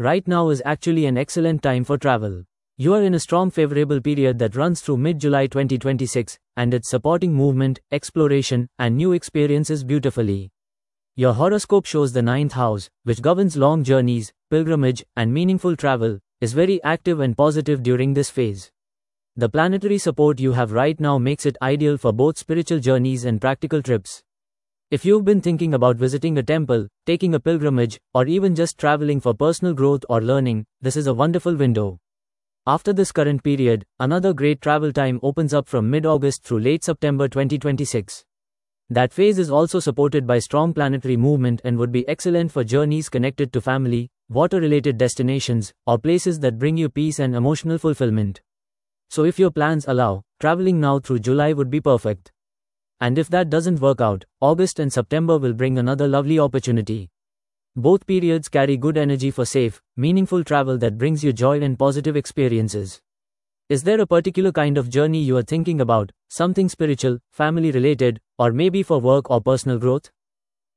Right now is actually an excellent time for travel. You are in a strong favorable period that runs through mid-July 2026, and it's supporting movement, exploration, and new experiences beautifully. Your horoscope shows the ninth house, which governs long journeys, pilgrimage, and meaningful travel, is very active and positive during this phase. The planetary support you have right now makes it ideal for both spiritual journeys and practical trips. If you've been thinking about visiting a temple, taking a pilgrimage, or even just traveling for personal growth or learning, this is a wonderful window. After this current period, another great travel time opens up from mid-August through late September 2026. That phase is also supported by strong planetary movement and would be excellent for journeys connected to family, water-related destinations, or places that bring you peace and emotional fulfillment. So if your plans allow, traveling now through July would be perfect. And if that doesn't work out, August and September will bring another lovely opportunity. Both periods carry good energy for safe, meaningful travel that brings you joy and positive experiences. Is there a particular kind of journey you are thinking about, something spiritual, family related, or maybe for work or personal growth?